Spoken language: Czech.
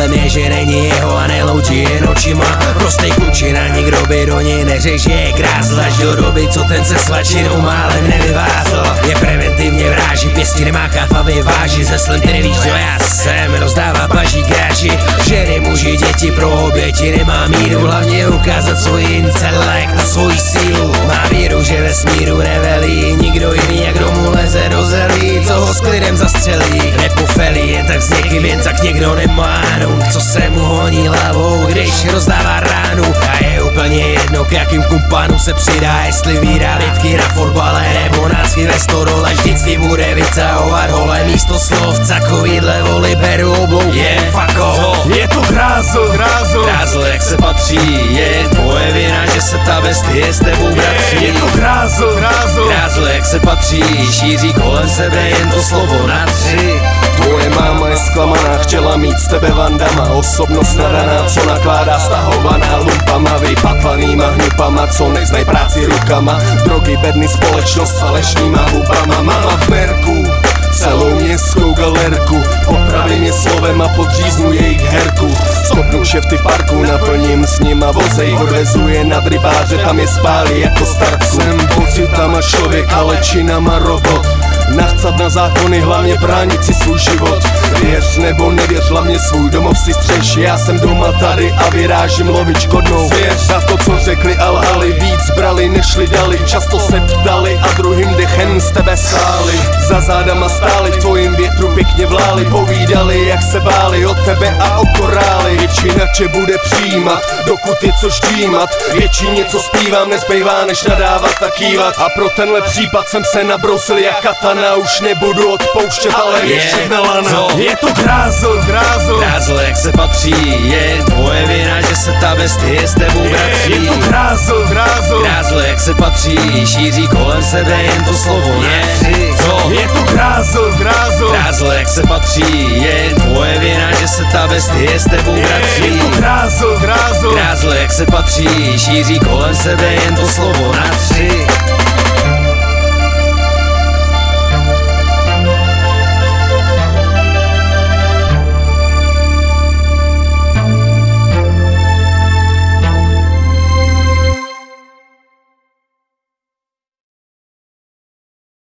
Problém je, že není jeho a neloučí jen očima. Prostej klučina, nikdo by do něj neřekl, že je krásl. Až do doby, co ten se svačinou málem nevyvázl. Je preventivně vráží, pěstí nemá a vyváží. Ze slem ty nevíš, kdo já jsem, rozdává paží gáži. Ženy, muži, děti pro oběti nemá míru. Hlavně ukázat svůj intelekt a svoji sílu. Má víru, že ve smíru nevelí nikdo jiný, jak kdo mu leze do zelí, co ho s klidem zastřelí. Nepofelí, jen tak s někým, jen tak někdo nemá nout, co se mu honí hlavou, když rozdává ránu. A je úplně jedno, k jakým kumpánům se přidá, jestli vírá bitky na fotbale nebo nácky ve stodole. Vždycky bude vycahovat hole místo slov, takovýhle voli beru oblou. Fuck off. Je to grázl, Grázl, jak se patří, je jen tvoje vina, že se ta bestie s tebou bratří. je to grázl, Grázl, jak se patří, šíří kolem sebe jen to slovo na tři. Tvoje máma je zklamaná, chtěla mít z tebe vandama. Osobnost nadaná, co nakládá stahovaná lumpama. Vypatlanýma hnupama, co neznají práci rukama. Drogy, bedny, společnost falešnýma hubama. Mama v merku, celou městskou galerku. Popravím je slovem a podříznu jejich herku. Stopnu šefty v parku, naplním s nima vozej. Odvezu je nad rybáře, tam je spálí jako starku. Jsem pocitama člověk, ale činama robot. Nachcat na zákony, hlavně bránit si svůj život. Věř nebo nevěř, hlavně svůj domov si střeš. Já jsem doma tady a vyrážím lovit škodnou. Zvěř za to, co řekli a lhali, víc brali, nešli dali. Často se ptali a druhým dechem z tebe sáli. Za zádama stáli, v tvojím větru pěkně vláli. Povídali, jak se báli o tebe a o korály. Většina tě bude přijímat, dokud je co ždímat. Většině, co zpívám, nezbývá než nadávat a kývat. A pro tenhle případ jsem se nabrousil jak katana. Už nebudu odpouštět, ale ještě melana. Je to grázl, Grázl, jak se patří, je jen tvoje vina, že se ta bestie s tebou bratří. je to grázl, Grázl, jak se patří, šíří kolem sebe jen to slovo na tři. je to grázl, Grázl, jak se patří, je jen tvoje vina, že se ta bestie s tebou bratří. je to grázl, Grázl, jak se patří, šíří kolem sebe jen to slovo na tři.